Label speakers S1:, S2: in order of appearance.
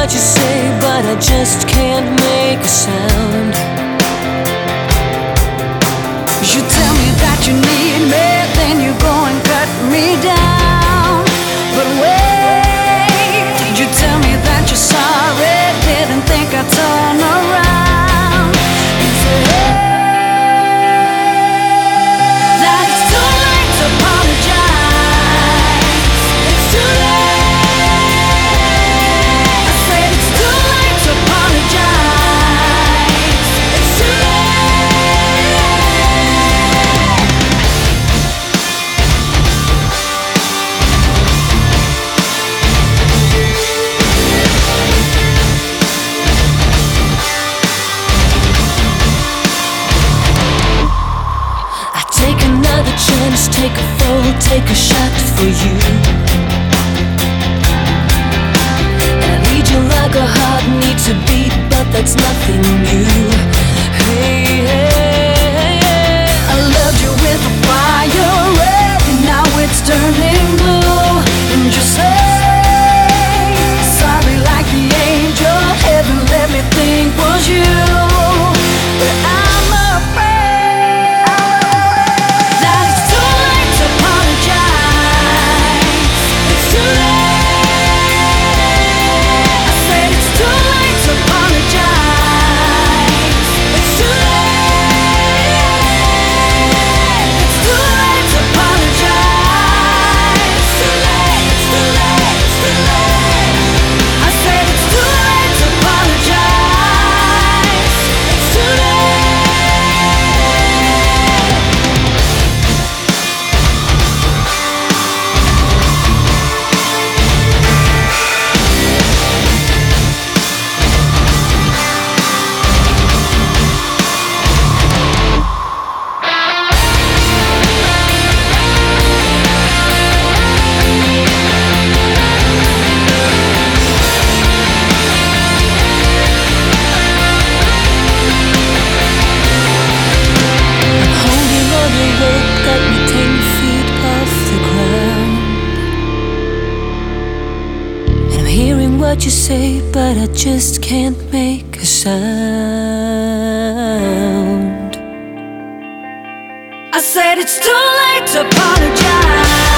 S1: what you say, but I just can't make a sound.
S2: You tell me that you need me, then you go and cut me down. But wait, you tell me that you're sorry, didn't think I'd turn around. You say that it's too late to apologize. It's too late. I said it's too late to apologize. It's too late.
S1: Take another chance, take a fall, take a shot for you. And I need you like a heart needs a beat, but that's nothing new. Hey, hey, hey.
S2: I loved you with a fire red, and now it's turning blue. And you say sorry like the angel heaven let me think was you. But I'm afraid that it's too late to apologize. It's too late. I said it's too late to apologize. It's too late. It's too late to apologize. It's too late. It's too late. It's too late. I said it's too late to apologize. It's too late.
S1: Holding on the rope got me 10 feet off the ground. And I'm hearing what you say, but I just can't make a sound.
S2: I said it's too late to apologize.